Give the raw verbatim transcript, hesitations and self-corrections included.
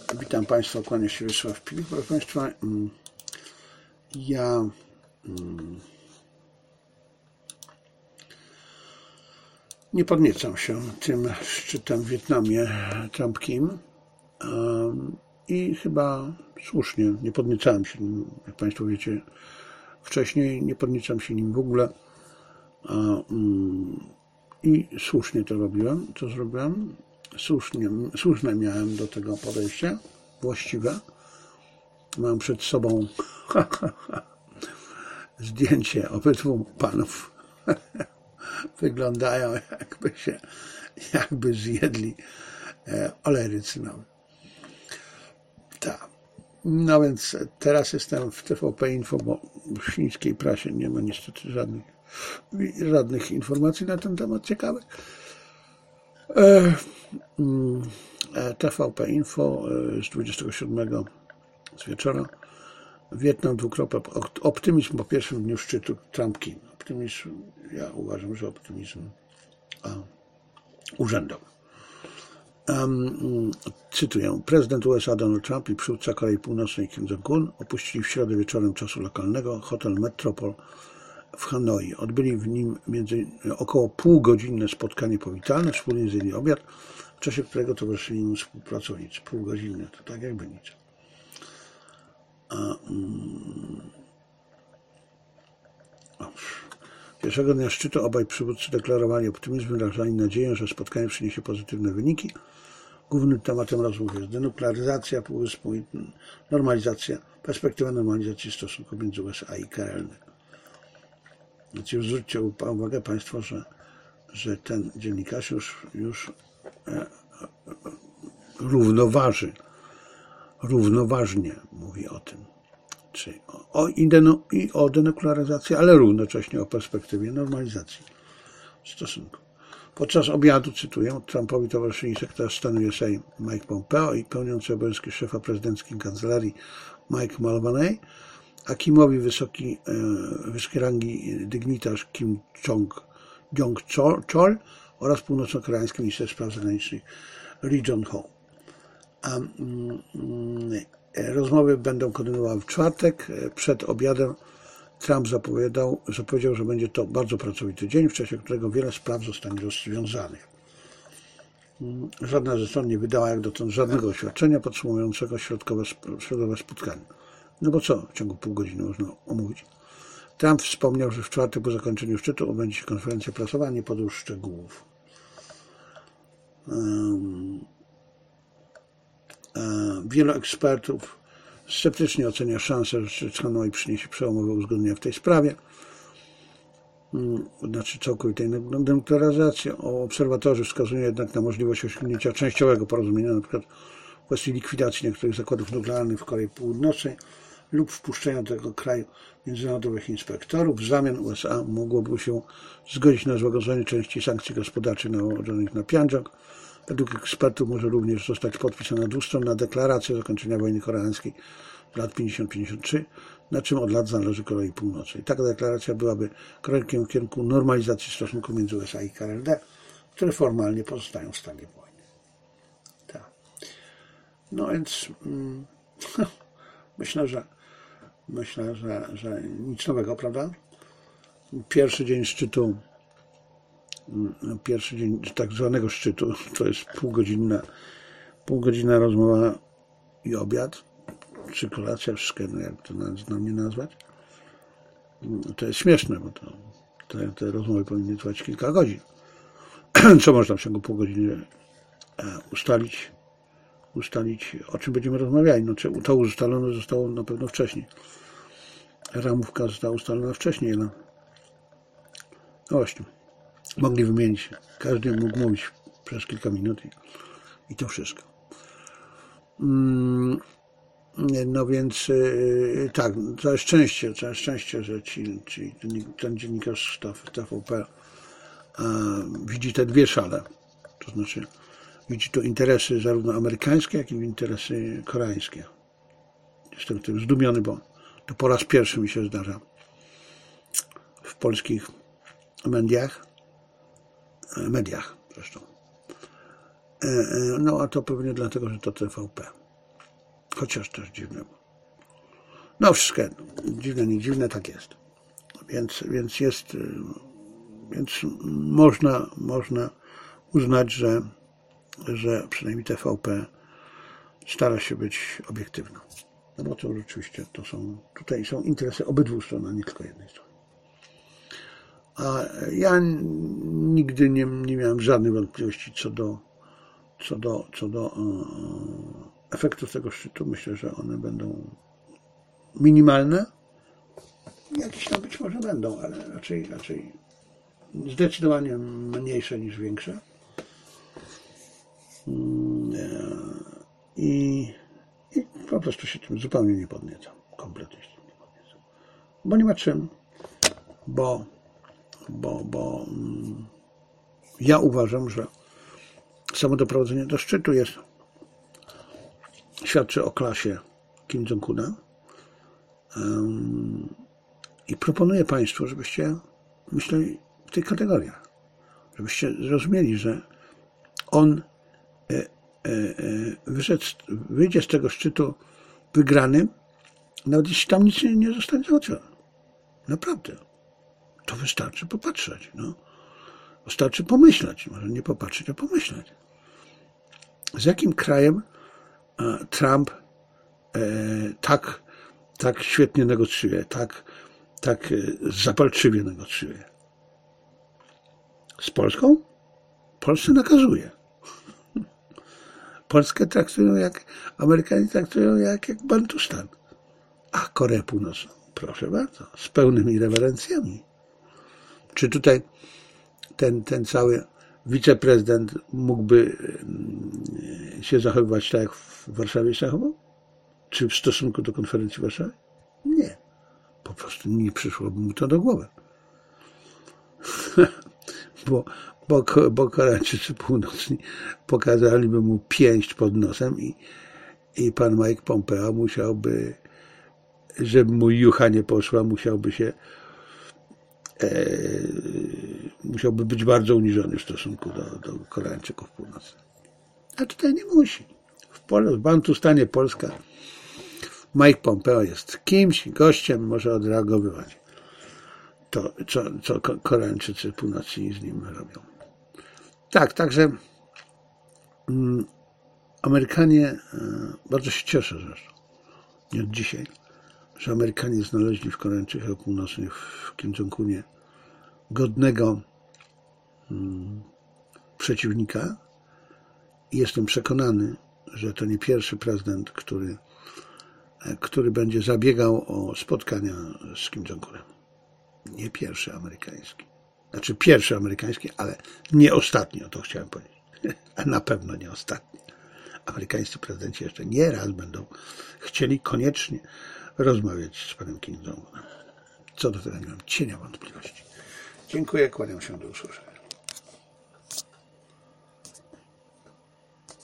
Witam Państwa, kłaniam się Wiesław Pilik. Proszę Państwa, ja nie podniecam się tym szczytem w Wietnamie trumpskim i chyba słusznie nie podniecałem się nim, jak Państwo wiecie, wcześniej nie podniecam się nim w ogóle i słusznie to robiłem, co zrobiłem. Słusznie, słuszne miałem do tego podejście, właściwe. Mam przed sobą zdjęcie obydwu panów. Wyglądają jakby się, jakby zjedli olery cynowe. Tak. No więc teraz jestem w T V P Info, bo w chińskiej prasie nie ma niestety żadnych, żadnych informacji na ten temat ciekawych. T V P Info z dwudziestego siódmego z wieczora. Wietnam dwukropek. Optymizm po pierwszym dniu szczytu Trump-Kim. Optymizm, ja uważam, że optymizm a, urzędowy. Um, cytuję. Prezydent U S A Donald Trump i przywódca Korei Północnej Kim Jong-un opuścili w środę wieczorem czasu lokalnego hotel Metropol w Hanoi. Odbyli w nim między około półgodzinne spotkanie powitalne, wspólnie zjedli obiad, w czasie którego towarzyszyli im współpracownicy. Półgodzinne, to tak jakby nic. A, um, Pierwszego dnia szczytu obaj przywódcy deklarowali optymizm, wyrażali nadzieję, że spotkanie przyniesie pozytywne wyniki. Głównym tematem rozmów jest denuklearyzacja półwyspu i normalizacja, perspektywa normalizacji stosunków między U S A i K R L. Więc już zwróćcie uwagę Państwo, że, że ten dziennikarz już, już e, e, równoważy, równoważnie mówi o tym, czyli o, o, i o denuklearyzacji, ale równocześnie o perspektywie normalizacji stosunków. Podczas obiadu, cytuję, Trumpowi towarzyszyli sekretarz stanu U S A Mike Pompeo i pełniący obowiązki szefa prezydenckiej kancelarii Mike Mulvaney, a Kimowi wysoki, wysokiej rangi dygnitarz Kim Jong-chol oraz północno-koreański minister spraw zagranicznych Ri Jong-ho. A rozmowy będą kontynuowały w czwartek. Przed obiadem Trump zapowiadał, zapowiedział, że będzie to bardzo pracowity dzień, w czasie którego wiele spraw zostanie rozwiązanych. Żadna ze stron nie wydała jak dotąd żadnego oświadczenia podsumowującego środkowe, środowe spotkanie. No bo co w ciągu pół godziny można omówić? Trump wspomniał, że w czwartek po zakończeniu szczytu odbędzie się konferencja prasowa, nie podał szczegółów. Um, um, wielu ekspertów sceptycznie ocenia szansę, że szczyt Hanoi przyniesie przełomowe uzgodnienia w tej sprawie, um, znaczy całkowitej denuklearyzacji. Obserwatorzy wskazują jednak na możliwość osiągnięcia częściowego porozumienia, na przykład w kwestii likwidacji niektórych zakładów nuklearnych w Korei Północnej lub wpuszczenia do tego kraju międzynarodowych inspektorów. W zamian U S A mogłoby się zgodzić na złagodzenie części sankcji gospodarczych nałożonych na Pjongczang. Według ekspertów może również zostać podpisana dwustronna deklaracja zakończenia wojny koreańskiej w lat pięćdziesiąt pięćdziesiąt trzy, na czym od lat zależy Korei Północnej. Taka deklaracja byłaby krokiem w kierunku normalizacji stosunków między U S A i K R L D, które formalnie pozostają w stanie wojny. Tak. No więc mm, myślę, że myślę, że, że nic nowego, prawda? Pierwszy dzień szczytu, pierwszy dzień tak zwanego szczytu, to jest półgodzinna, półgodzinna rozmowa i obiad, czy kolacja, wszystko, no jak to na mnie nazwać. To jest śmieszne, bo to, te, te rozmowy powinny trwać kilka godzin. Co można w ciągu pół godziny ustalić, ustalić, o czym będziemy rozmawiali. No, to ustalone zostało na pewno wcześniej. Ramówka została ustalona wcześniej. No, no właśnie. Mogli wymienić. Każdy mógł mówić przez kilka minut i, i to wszystko. No więc tak, całe szczęście, całe szczęście, że ci, ci, ten dziennikarz T V P a, widzi te dwie szale. To znaczy widzi tu interesy zarówno amerykańskie, jak i interesy koreańskie. Jestem tym zdumiony, bo to po raz pierwszy mi się zdarza w polskich mediach, mediach zresztą. No a to pewnie dlatego, że to T V P. chociaż też dziwne. No wszystko jedno, dziwne, nie dziwne, tak jest. Więc, więc jest, więc można, można uznać, że, że przynajmniej T V P stara się być obiektywna. No bo to rzeczywiście to są, tutaj są interesy obydwu stron, a nie tylko jednej strony. A ja nigdy nie, nie miałem żadnych wątpliwości co do, co do, co do efektów tego szczytu. Myślę, że one będą minimalne. Jakieś tam być może będą, ale raczej, raczej zdecydowanie mniejsze niż większe. I, i po prostu się tym zupełnie nie podniecam. Kompletnie się tym nie podniecam. Bo nie ma czym, bo, bo, bo mm, ja uważam, że samo doprowadzenie do szczytu jest, świadczy o klasie Kim Jong-una. Um, I proponuję Państwu, żebyście myśleli w tych kategoriach. Żebyście zrozumieli, że on e, e, wyszedł, wyjdzie z tego szczytu wygranym, nawet jeśli tam nic nie, nie zostanie załatwione. Naprawdę. To wystarczy popatrzeć. No. Wystarczy pomyśleć. Może nie popatrzeć, a pomyśleć. Z jakim krajem e, Trump e, tak, tak świetnie negocjuje, tak, tak zapalczywie negocjuje? Z Polską? Polsce nakazuje. Polskę traktują jak, Amerykanie traktują jak, jak Bantustan. A Koreę Północną, proszę bardzo, z pełnymi rewerencjami. Czy tutaj ten, ten cały wiceprezydent mógłby się zachowywać tak, jak w Warszawie się zachował? Czy w stosunku do konferencji w Warszawie? Nie. Po prostu nie przyszłoby mu to do głowy. bo, bo, bo Koreańczycy Północni pokazaliby mu pięść pod nosem i, i pan Mike Pompeo musiałby, żeby mu jucha nie poszła, musiałby się e, musiałby być bardzo uniżony w stosunku do, do Koreańczyków Północnych. A tutaj nie musi. W, Pol- w Bantustanie Polska Mike Pompeo jest kimś, gościem, może odreagowywać to, co, co Koreańczycy Północni z nim robią. Tak, także um, Amerykanie, e, bardzo się cieszę zresztą, nie od dzisiaj, że Amerykanie znaleźli w Koreańczykach Północnych, w Kim Jong-unie godnego um, przeciwnika i jestem przekonany, że to nie pierwszy prezydent, który który będzie zabiegał o spotkania z Kim Jong-unem. Nie pierwszy amerykański. Znaczy pierwszy amerykański, ale nie ostatni, o to chciałem powiedzieć. A na pewno nie ostatni. Amerykańscy prezydenci jeszcze nie raz będą chcieli koniecznie rozmawiać z panem Kim Jong-unem. Co do tego nie mam cienia wątpliwości. Dziękuję, kłaniam się, do usłyszenia.